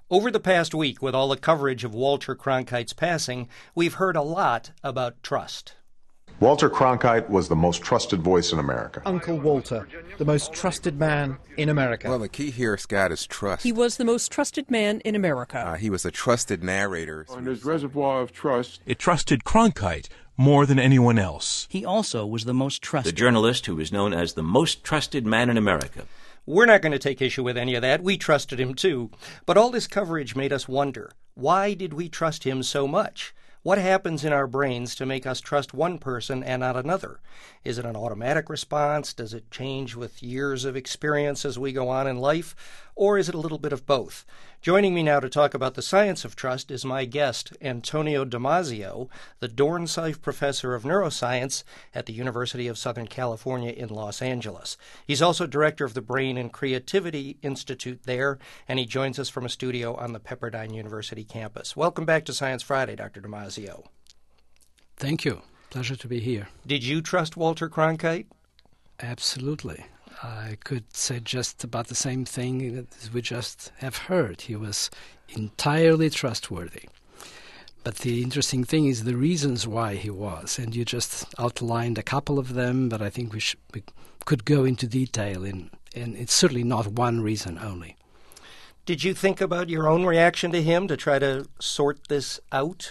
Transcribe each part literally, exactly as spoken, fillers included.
Over the past week, with all the coverage of Walter Cronkite's passing, we've heard a lot about trust. Walter Cronkite was the most trusted voice in America. Uncle Walter, the most trusted man in America. Well, the key here, Scott, is trust. He was the most trusted man in America. Uh, he was a trusted narrator. On this reservoir of trust, it trusted Cronkite more than anyone else. He also was the most trusted. The journalist who was known as the most trusted man in America. We're not going to take issue with any of that. We trusted him too. But all this coverage made us wonder, why did we trust him so much? What happens in our brains to make us trust one person and not another? Is it an automatic response? Does it change with years of experience as we go on in life? Or is it a little bit of both? Joining me now to talk about the science of trust is my guest, Antonio Damasio, the Dornsife Professor of Neuroscience at the University of Southern California in Los Angeles. He's also director of the Brain and Creativity Institute there, and he joins us from a studio on the Pepperdine University campus. Welcome back to Science Friday, Doctor Damasio. Thank you. Pleasure to be here. Did you trust Walter Cronkite? Absolutely. I could say just about the same thing as we just have heard. He was entirely trustworthy. But the interesting thing is the reasons why he was, and you just outlined a couple of them, but I think we, should, we could go into detail, in, and it's certainly not one reason only. Did you think about your own reaction to him to try to sort this out?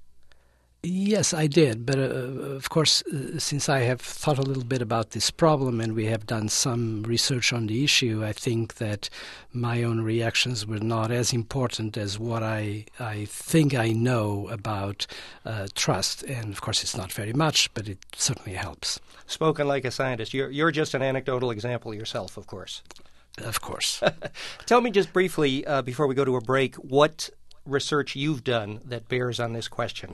Yes, I did. But, uh, of course, uh, since I have thought a little bit about this problem and we have done some research on the issue, I think that my own reactions were not as important as what I, I think I know about uh, trust. And, of course, it's not very much, but it certainly helps. Spoken like a scientist. You're, you're just an anecdotal example yourself, of course. Of course. Tell me just briefly, uh, before we go to a break, what research you've done that bears on this question.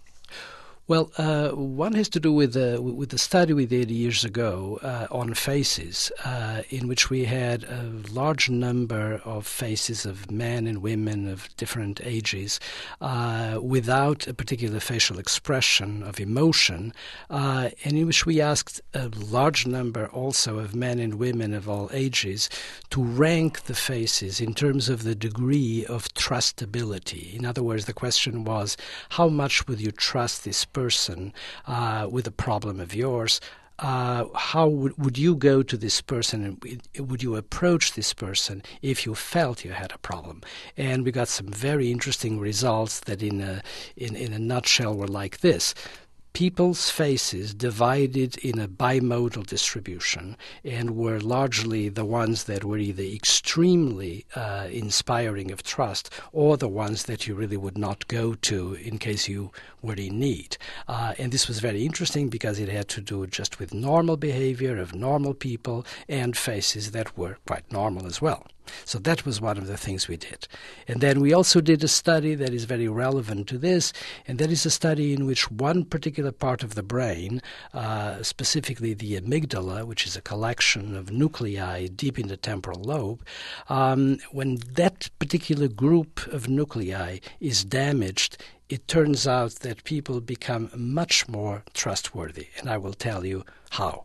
Well, uh, one has to do with uh, with the study we did years ago uh, on faces, uh, in which we had a large number of faces of men and women of different ages uh, without a particular facial expression of emotion, uh, and in which we asked a large number also of men and women of all ages to rank the faces in terms of the degree of trustability. In other words, the question was, how much would you trust this person? person uh, with a problem of yours, uh, how would, would you go to this person and would you approach this person if you felt you had a problem? And we got some very interesting results that in a, in, in a nutshell were like this. People's faces divided in a bimodal distribution and were largely the ones that were either extremely uh, inspiring of trust or the ones that you really would not go to in case you were in need. Uh, and this was very interesting because it had to do just with normal behavior of normal people and faces that were quite normal as well. So that was one of the things we did. And then we also did a study that is very relevant to this, and that is a study in which one particular part of the brain, uh, specifically the amygdala, which is a collection of nuclei deep in the temporal lobe, um, when that particular group of nuclei is damaged, it turns out that people become much more trustworthy. And I will tell you how.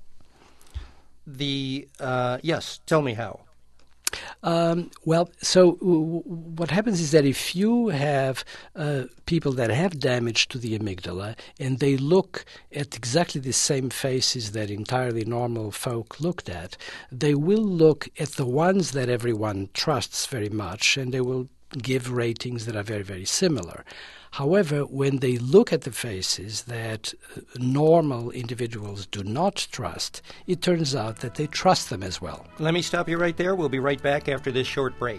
The uh, yes, tell me how. Um, well, so w- what happens is that if you have uh, people that have damage to the amygdala and they look at exactly the same faces that entirely normal folk looked at, they will look at the ones that everyone trusts very much and they will give ratings that are very, very similar. However, when they look at the faces that normal individuals do not trust, it turns out that they trust them as well. Let me stop you right there. We'll be right back after this short break.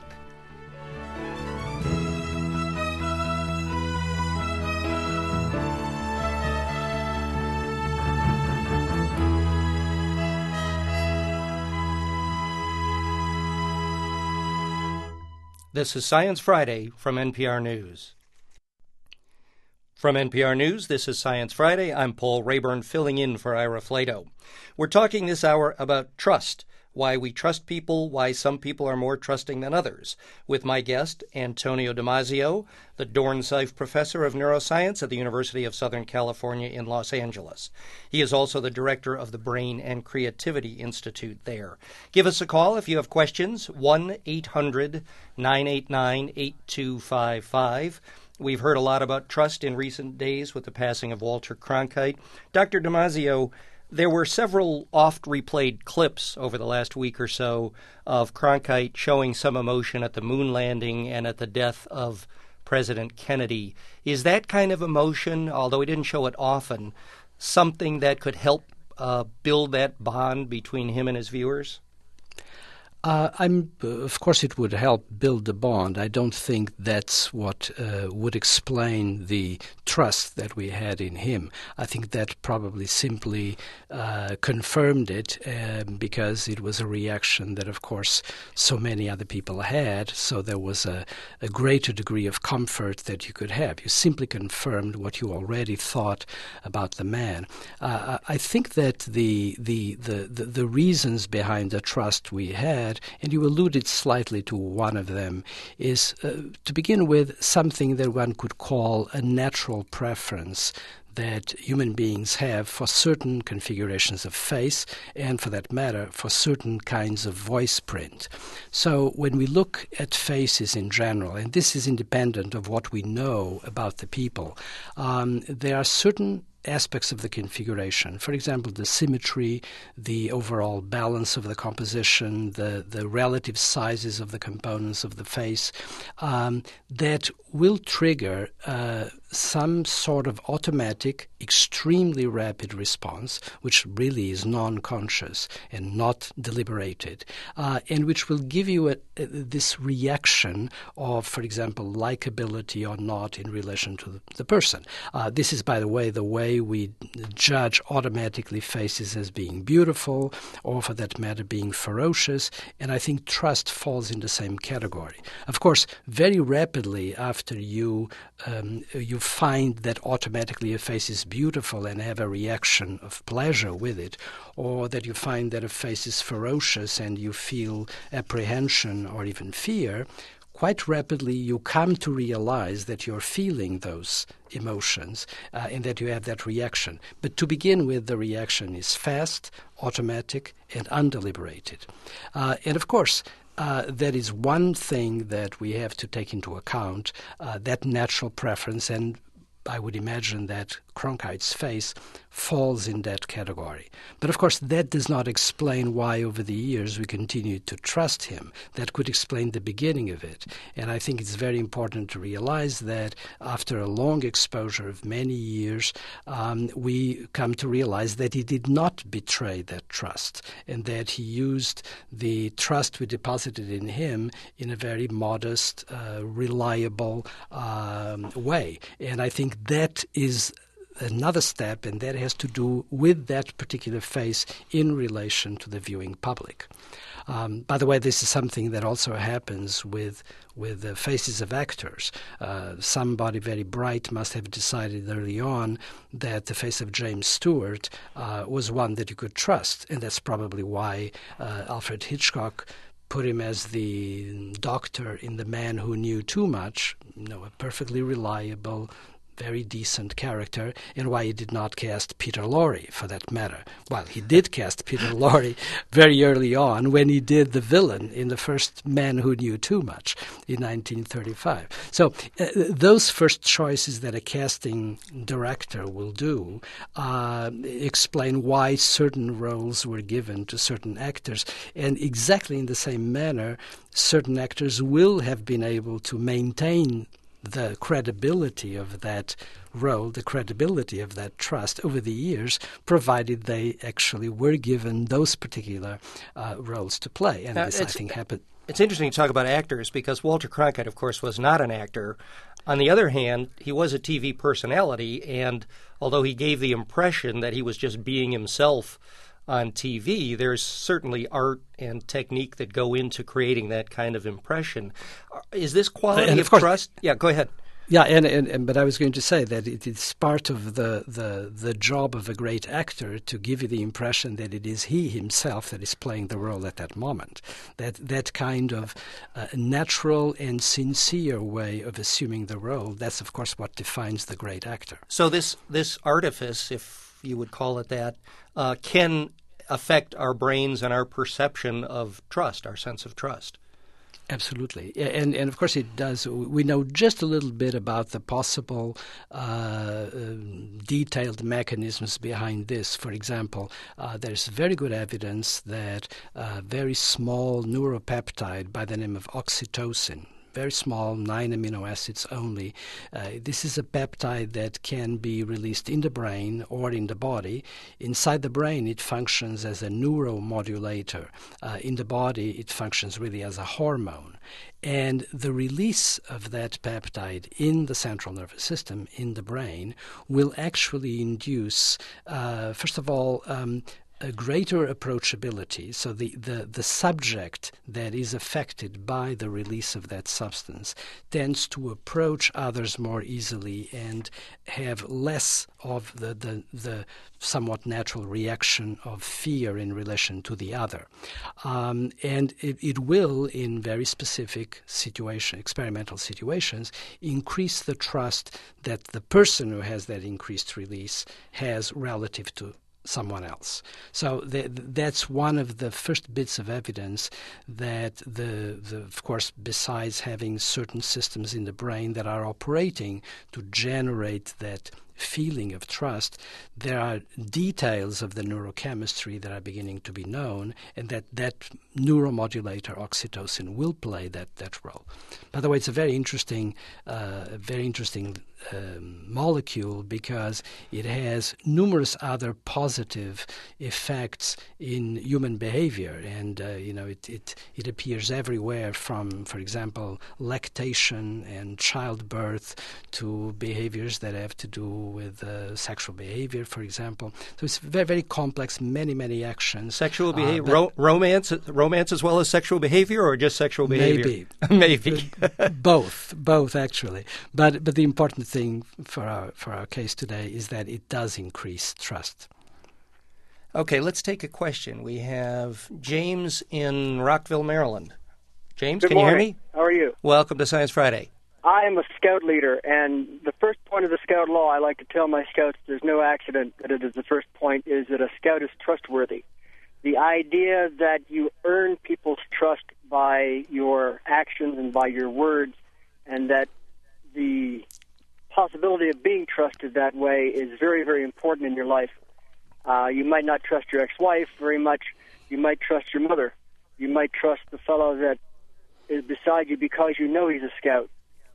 This is Science Friday from N P R News. From N P R News, this is Science Friday. I'm Paul Rayburn, filling in for Ira Flato. We're talking this hour about trust. why we trust people, why some people are more trusting than others, with my guest, Antonio Damasio, the Dornsife Professor of Neuroscience at the University of Southern California in Los Angeles. He is also the director of the Brain and Creativity Institute there. Give us a call if you have questions, one eight hundred nine eight nine eight two five five. We've heard a lot about trust in recent days with the passing of Walter Cronkite. Doctor Damasio, there were several oft-replayed clips over the last week or so of Cronkite showing some emotion at the moon landing and at the death of President Kennedy. Is that kind of emotion, although he didn't show it often, something that could help uh, build that bond between him and his viewers? Uh, I'm, of course, it would help build the bond. I don't think that's what uh, would explain the trust that we had in him. I think that probably simply uh, confirmed it um, because it was a reaction that, of course, so many other people had. So there was a, a greater degree of comfort that you could have. You simply confirmed what you already thought about the man. Uh, I think that the the, the, the the reasons behind the trust we had, and you alluded slightly to one of them, is uh, to begin with something that one could call a natural preference that human beings have for certain configurations of face and, for that matter, for certain kinds of voice print. So when we look at faces in general, and this is independent of what we know about the people, um, there are certain aspects of the configuration. For example, the symmetry, the overall balance of the composition, the, the relative sizes of the components of the face, um, that will trigger uh, some sort of automatic, extremely rapid response, which really is non-conscious and not deliberated, uh, and which will give you a, a, this reaction of, for example, likability or not in relation to the, the person. Uh, this is, by the way, the way we judge automatically faces as being beautiful or, for that matter, being ferocious, and I think trust falls in the same category. Of course, very rapidly after you um, you find that automatically a face is beautiful and have a reaction of pleasure with it, or that you find that a face is ferocious and you feel apprehension or even fear, quite rapidly you come to realize that you're feeling those emotions uh, and that you have that reaction. But to begin with, the reaction is fast, automatic, and undeliberated. Uh, and of course, Uh, that is one thing that we have to take into account, uh, that natural preference, and I would imagine that Cronkite's face falls in that category. But of course, that does not explain why over the years we continued to trust him. That could explain the beginning of it. And I think it's very important to realize that after a long exposure of many years, um, we come to realize that he did not betray that trust and that he used the trust we deposited in him in a very modest, uh, reliable um, way. And I think that is another step, and that has to do with that particular face in relation to the viewing public. Um, by the way, this is something that also happens with with the faces of actors. Uh, somebody very bright must have decided early on that the face of James Stewart uh, was one that you could trust, and that's probably why uh, Alfred Hitchcock put him as the doctor in The Man Who Knew Too Much, you know, a perfectly reliable, very decent character, and why he did not cast Peter Lorre, for that matter. Well, he did cast Peter Lorre very early on when he did the villain in the first Man Who Knew Too Much in nineteen thirty-five. So uh, those first choices that a casting director will do uh, explain why certain roles were given to certain actors, and exactly in the same manner, certain actors will have been able to maintain the credibility of that role, the credibility of that trust over the years, provided they actually were given those particular uh, roles to play. And now, this, I think, happened. It's interesting to talk about actors because Walter Cronkite, of course, was not an actor. On the other hand, he was a T V personality, and although he gave the impression that he was just being himself on T V, there's certainly art and technique that go into creating that kind of impression. Is this quality and of, of course, trust? Yeah, go ahead. Yeah, and, and, and but I was going to say that it is part of the, the the job of a great actor to give you the impression that it is he himself that is playing the role at that moment. That that kind of uh, natural and sincere way of assuming the role, that's of course what defines the great actor. So this this artifice, if you would call it that, uh, can affect our brains and our perception of trust, our sense of trust. Absolutely. And, and of course it does. We know just a little bit about the possible uh, uh, detailed mechanisms behind this. For example, uh, there's very good evidence that a very small neuropeptide by the name of oxytocin, very small, nine amino acids only. Uh, this is a peptide that can be released in the brain or in the body. Inside the brain, it functions as a neuromodulator. Uh, in the body, it functions really as a hormone. And the release of that peptide in the central nervous system, in the brain, will actually induce, uh, first of all, um, a greater approachability. So the, the, the subject that is affected by the release of that substance tends to approach others more easily and have less of the, the, the somewhat natural reaction of fear in relation to the other. Um, and it, it will, in very specific situation, experimental situations, increase the trust that the person who has that increased release has relative to someone else. So th- that's one of the first bits of evidence that, the, the, of course, besides having certain systems in the brain that are operating to generate that feeling of trust, there are details of the neurochemistry that are beginning to be known, and that that neuromodulator oxytocin will play that, that role. By the way, it's a very interesting, uh, very interesting um, molecule because it has numerous other positive effects in human behavior, and uh, you know it, it it appears everywhere, from, for example, lactation and childbirth to behaviors that have to do with uh, sexual behavior, for example. So it's very, very complex, many, many actions. Sexual behavior, uh, ro- romance, romance as well as sexual behavior, or just sexual behavior? Maybe, maybe both, both actually. But but the important thing for our for our case today is that it does increase trust. Okay, let's take a question. We have James in Rockville, Maryland. James, Good can morning. you hear me? How are you? Welcome to Science Friday. I am a scout leader, and the first point of the scout law, I like to tell my scouts there's no accident that it is the first point, is that a scout is trustworthy. The idea that you earn people's trust by your actions and by your words, and that the possibility of being trusted that way is very, very important in your life. Uh, you might not trust your ex-wife very much. You might trust your mother. You might trust the fellow that is beside you because you know he's a scout.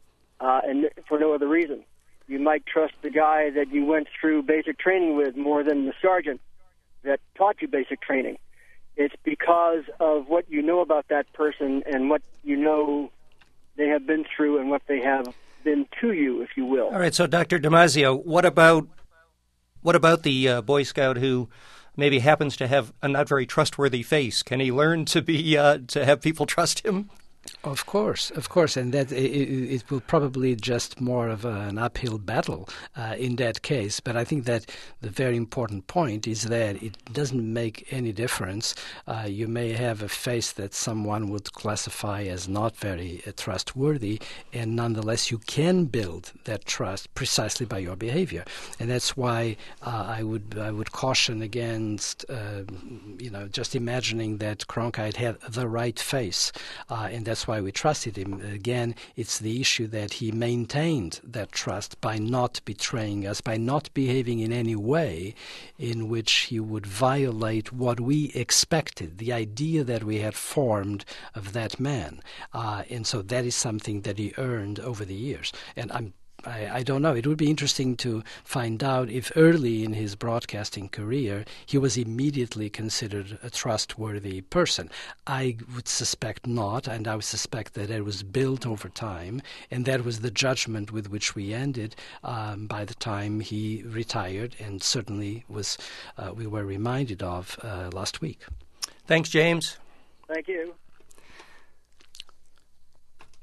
Uh, and for no other reason. You might trust the guy that you went through basic training with more than the sergeant that taught you basic training. It's because of what you know about that person and what you know they have been through and what they have been to you, if you will. All right, so Doctor Damasio, what about what about the uh, Boy Scout who maybe happens to have a not very trustworthy face? Can he learn to be uh, to have people trust him? Of course, of course, and that it, it will probably just more of a, an uphill battle uh, in that case. But I think that the very important point is that it doesn't make any difference. Uh, you may have a face that someone would classify as not very uh, trustworthy, and nonetheless you can build that trust precisely by your behavior. And that's why uh, I would I would caution against uh, you know just imagining that Cronkite had the right face, uh, and that's why we trusted him. Again, it's the issue that he maintained that trust by not betraying us, by not behaving in any way in which he would violate what we expected, the idea that we had formed of that man. Uh, and so that is something that he earned over the years. And I'm I, I don't know. It would be interesting to find out if early in his broadcasting career he was immediately considered a trustworthy person. I would suspect not, and I would suspect that it was built over time, and that was the judgment with which we ended um, by the time he retired, and certainly was uh, we were reminded of uh, last week. Thanks, James. Thank you.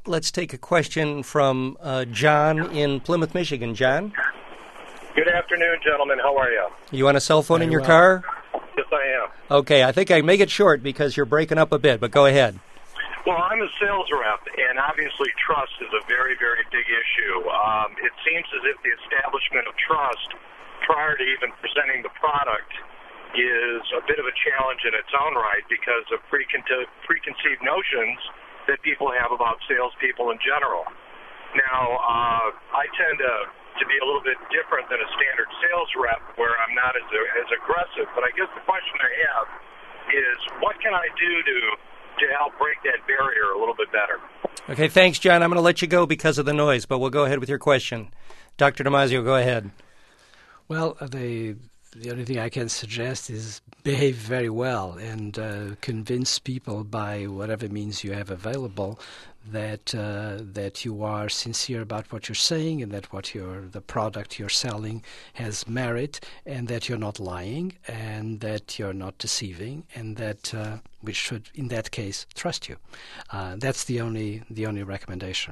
let's take a question from uh, John in Plymouth, Michigan. John? Good afternoon, gentlemen. How are you? You on a cell phone Very in your well. car? Yes, I am. Okay, I think I make it short because you're breaking up a bit, but go ahead. Well, I'm a sales rep, and obviously trust is a very, very big issue. Um, it seems as if the establishment of trust prior to even presenting the product is a bit of a challenge in its own right because of precon- preconceived notions that people have about salespeople in general. Now, uh, I tend to, to be a little bit different than a standard sales rep where I'm not as, as aggressive, but I guess the question I have is what can I do to to help break that barrier a little bit better? Okay, thanks, John. I'm going to let you go because of the noise, but we'll go ahead with your question. Doctor Damasio, go ahead. Well, the the only thing I can suggest is behave very well and uh, convince people by whatever means you have available that uh, that you are sincere about what you're saying and that what you're, the product you're selling has merit and that you're not lying and that you're not deceiving and that uh, we should, in that case, trust you. Uh, that's the only the only recommendation.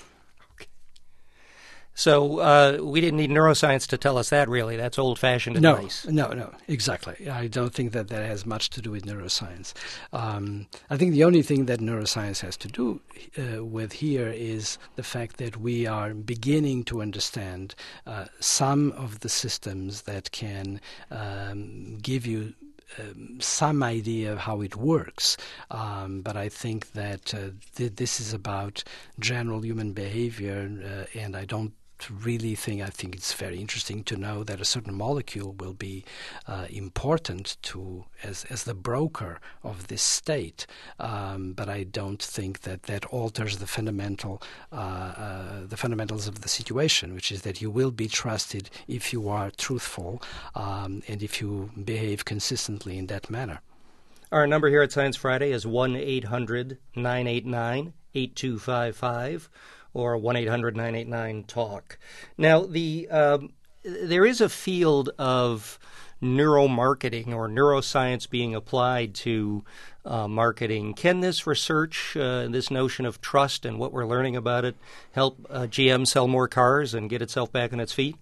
So uh, we didn't need neuroscience to tell us that, really. That's old-fashioned no, advice. No, no, exactly. I don't think that that has much to do with neuroscience. Um, I think the only thing that neuroscience has to do uh, with here is the fact that we are beginning to understand uh, some of the systems that can um, give you Um, some idea of how it works, um, but I think that uh, th- this is about general human behavior, uh, and I don't really think, I think it's very interesting to know that a certain molecule will be uh, important to as as the broker of this state, um, but I don't think that that alters the fundamental uh, uh, the fundamentals of the situation, which is that you will be trusted if you are truthful um, and if you behave consistently in that manner. Our number here at Science Friday is one eight hundred nine eight nine eight two five five. Or one eight hundred nine eight nine talk. Now, the um, there is a field of neuromarketing or neuroscience being applied to uh, marketing. Can this research, uh, this notion of trust and what we're learning about it, help uh, G M sell more cars and get itself back on its feet?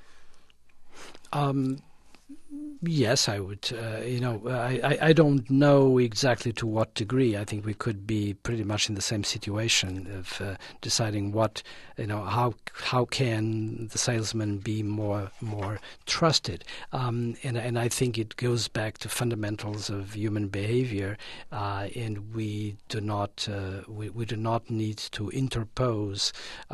Um. Yes, I would. Uh, you know, I, I, I don't know exactly to what degree. I think we could be pretty much in the same situation of uh, deciding what, you know, how how can the salesman be more more trusted. Um, and and I think it goes back to fundamentals of human behavior, uh, and we do not uh, we, we do not need to interpose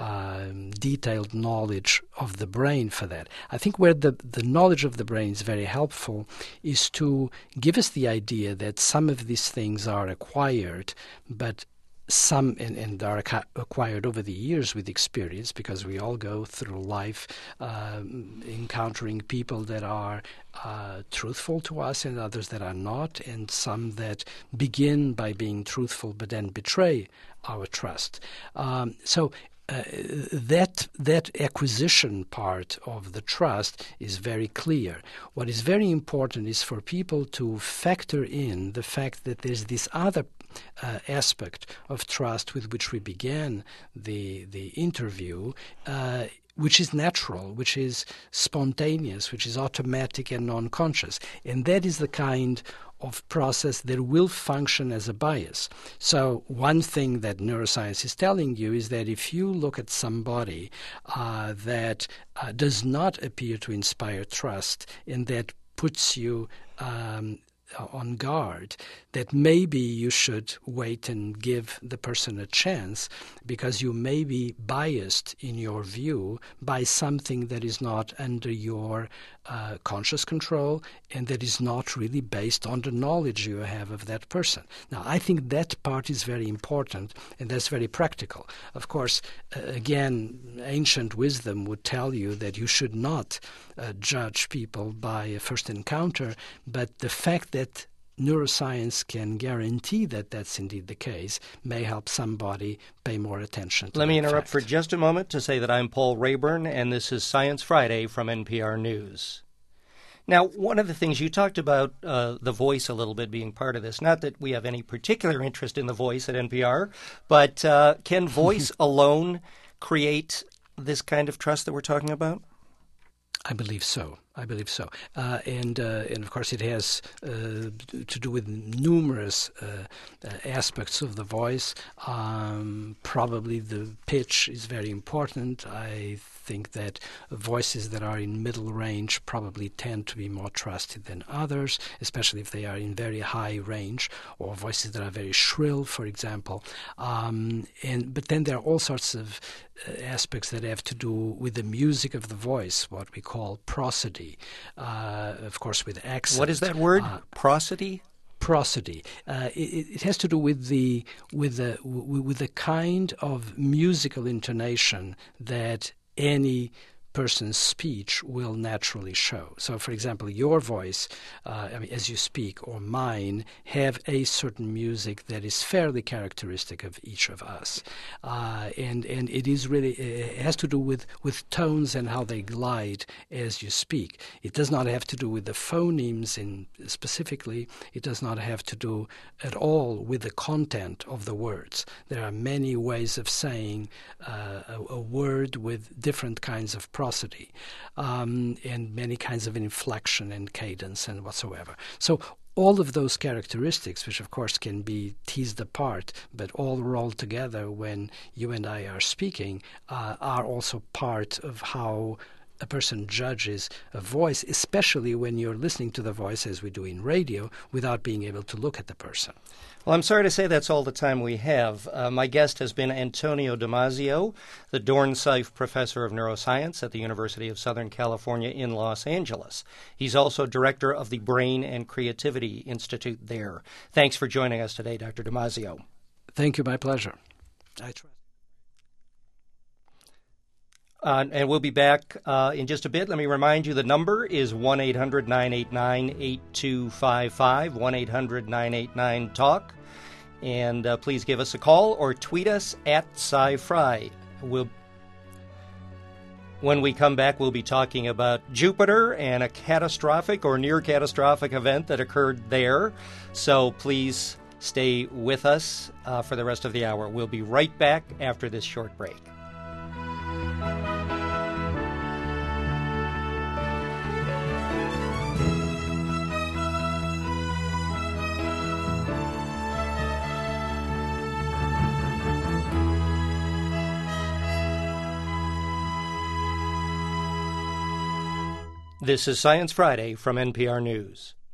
um, detailed knowledge of the brain for that. I think where the the knowledge of the brain is very helpful is to give us the idea that some of these things are acquired, but some and, and are acquired over the years with experience, because we all go through life um, encountering people that are uh, truthful to us and others that are not, and some that begin by being truthful but then betray our trust. Um, so Uh, that that acquisition part of the trust is very clear. What is very important is for people to factor in the fact that there's this other uh, aspect of trust with which we began the the interview, uh, which is natural, which is spontaneous, which is automatic and non-conscious. And that is the kind of process that will function as a bias. So one thing that neuroscience is telling you is that if you look at somebody uh, that uh, does not appear to inspire trust and that puts you um, on guard, that maybe you should wait and give the person a chance because you may be biased in your view by something that is not under your uh, conscious control and that is not really based on the knowledge you have of that person. Now, I think that part is very important and that's very practical. Of course, uh, again, ancient wisdom would tell you that you should not uh, judge people by a first encounter, but the fact that neuroscience can guarantee that that's indeed the case may help somebody pay more attention to Let me that interrupt fact. for just a moment to say that I'm Paul Rayburn, and this is Science Friday from N P R News. Now, one of the things you talked about, uh, the voice a little bit being part of this, not that we have any particular interest in the voice at N P R, but uh, can voice alone create this kind of trust that we're talking about? I believe so. I believe so. Uh, and, uh, and of course, it has uh, to do with numerous uh, uh, aspects of the voice. Um, probably the pitch is very important. I think that voices that are in middle range probably tend to be more trusted than others, especially if they are in very high range, or voices that are very shrill, for example. Um, and but then there are all sorts of uh, aspects that have to do with the music of the voice, what we call prosody. Uh, of course, with accent. What is that word? Uh, prosody? Prosody. Uh, it, it has to do with the with the with the kind of musical intonation that any person's speech will naturally show. So, for example, your voice, uh, I mean, as you speak, or mine, have a certain music that is fairly characteristic of each of us, uh, and and it is really it has to do with with tones and how they glide as you speak. It does not have to do with the phonemes in specifically. It does not have to do at all with the content of the words. There are many ways of saying uh, a, a word with different kinds of prosody, um, and many kinds of inflection and cadence and whatsoever. So all of those characteristics, which of course can be teased apart, but all rolled together when you and I are speaking, uh, are also part of how a person judges a voice, especially when you're listening to the voice, as we do in radio, without being able to look at the person. Well, I'm sorry to say that's all the time we have. Uh, my guest has been Antonio Damasio, the Dornsife Professor of Neuroscience at the University of Southern California in Los Angeles. He's also director of the Brain and Creativity Institute there. Thanks for joining us today, Doctor Damasio. Thank you. My pleasure. I trust. Uh, and we'll be back uh, in just a bit. Let me remind you the number is one eight hundred nine eight nine eight two five five, one eight hundred nine eight nine talk. And uh, please give us a call or tweet us at SciFri. We'll, when we come back, we'll be talking about Jupiter and a catastrophic or near-catastrophic event that occurred there. So please stay with us uh, for the rest of the hour. We'll be right back after this short break. This is Science Friday from N P R News.